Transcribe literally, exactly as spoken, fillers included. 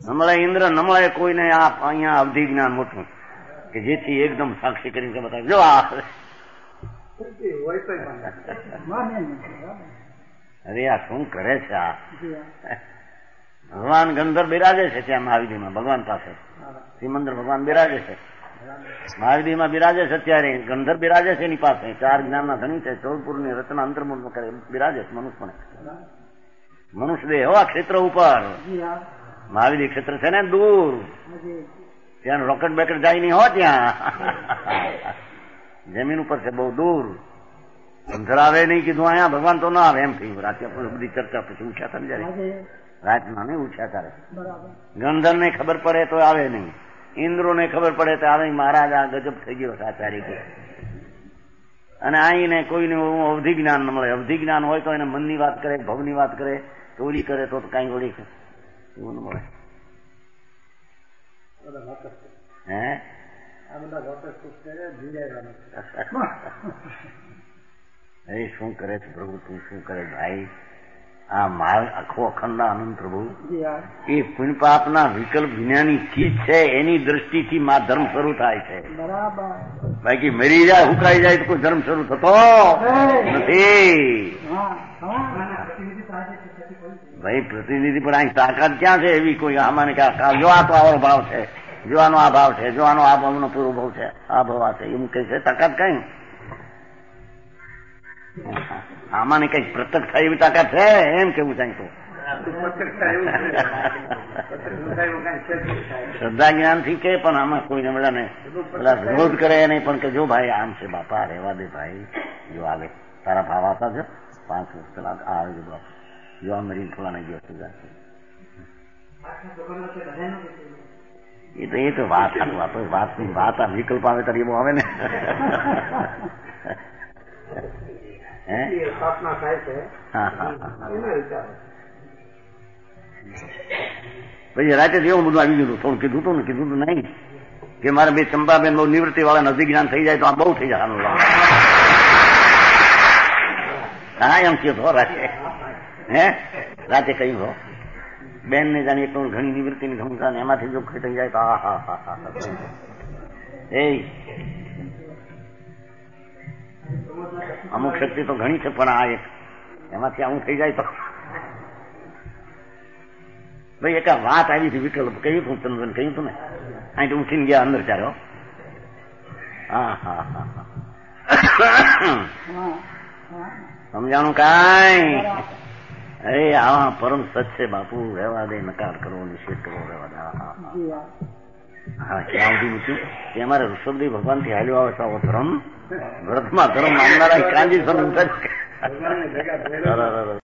નમળે ઇન્દ્ર નમળે કોઈને આ અહીંયા અવધિ જ્ઞાન મોટું કે જેથી એકદમ સાક્ષી કરીને બતાવે જો આ અરે આ શું કરે છે આ ભગવાન ગંધર બિરાજે છે ત્યાં મહાવિધિમાં ભગવાન પાસે શ્રીમંદર ભગવાન બિરાજે છે મહાવિધિમાં બિરાજે છે અત્યારે ગંધર બિરાજે છે એની પાસે ચાર જ્ઞાનના ધણી છે ચૌદપુર ની રચના અંતર્મુખ કરે બિરાજે છે મનુષ્ય મનુષ્ય દેહ આ ક્ષેત્ર ઉપર મહાવિધિ ક્ષેત્ર છે ને દૂર ત્યાં રોકેટ બેકેટ જાય નહીં હો ત્યાં જમીન ઉપર છે બહુ દૂર ગંધર આવે નહીં કીધું અહીંયા ભગવાન તો ના આવે એમ થયું રાતે બધી ચર્ચા પછી ઉઠ્યા હતા જયારે રાતના નહીં ઉઠ્યા ત્યારે ગંધર ને ખબર પડે તો આવે નહીં ઇન્દ્રો ને ખબર પડે તો આવે મહારાજ આ ગજબ થઈ ગયો આચાર્ય કે અને આઈને કોઈને અવધિ જ્ઞાન ન મળે અવધિ જ્ઞાન હોય તો એને મનની વાત કરે ભવની વાત કરે ચોરી કરે તો કઈ ઓળી એવું ન મળે હે એ શું કરે છે પ્રભુ તું શું કરે ભાઈ આ માલ આખો અખંડ આનંદ પ્રભુ એ પુણ્ય પાપના વિકલ્પ વિનાની ચીજ છે એની દ્રષ્ટિથી માં ધર્મ શરૂ થાય છે બાકી મરી જાય હુકાઈ જાય તો કોઈ ધર્મ શરૂ થતો નથી ભાઈ પ્રતિનિધિ પણ અહીં તાકાત ક્યાં છે એવી કોઈ આમાં જો આ તો આવો ભાવ છે જો આનો આ ભાવ છે જો આનો આ ભાવનો પૂરો ભાવ છે આ ભાવ આ છે એમ કઈ છે તાકાત કઈ આમાં ને કઈક પ્રત્યક્ષ થાય એવી તાકાત છે એમ કેવું થાય તો શ્રદ્ધા જ્ઞાન થી કે પણ આમાં કોઈને બધાને બધા વિરોધ કરે નહીં પણ કે જો ભાઈ આમ છે બાપા રહેવા દે ભાઈ જો આવે તારા ભાવ આવતા છે પાંચ વર્ષ કલાક આવે છે બાપ જો આ મરી થોડા નહીં ગયો એ તો એ તો વાત વાતની વાત આ વિકલ્પ આવે ત્યારે એવું આવે ને પછી રાતે એવું બધું આવી ગયું થોડું કીધું હતું ને કીધું હતું નહીં કે મારે બે ચંપાબેન બહુ નિવૃત્તિ વાળા નજીક જ્ઞાન થઈ જાય તો આ બહુ થઈ જાય હા એમ કયો રાતે હે રાતે કહ્યું હો બેન ને જાણી એક ઘણી નિવૃત્તિ ની ઘણું ને એમાંથી જો થઈ જાય તો હા હા હા હા એ અમુક શક્તિ તો ઘણી છે પણ આ એક એમાંથી આવું થઈ જાય તો ભાઈ એક વાત આવી હતી વિકલ્પ કહ્યું હતું ચંદ્રન કહ્યું હતું ને અહીં તો ઉઠીને ગયા અંદર ચાલો હા હા હા સમજાણું કાંઈ અરે આવા પરમ સચ છે બાપુ રહેવા દે નકાર કરવો નિષેધ કરવો રહેવા દે હા ક્યાં સુધી પૂછ્યું કે અમારે ઋષભદેવ ભગવાન થી હાલ્યો આવે તો ધર્મ વ્રતમાં ધર્મ માનનારા કાંજી સમજ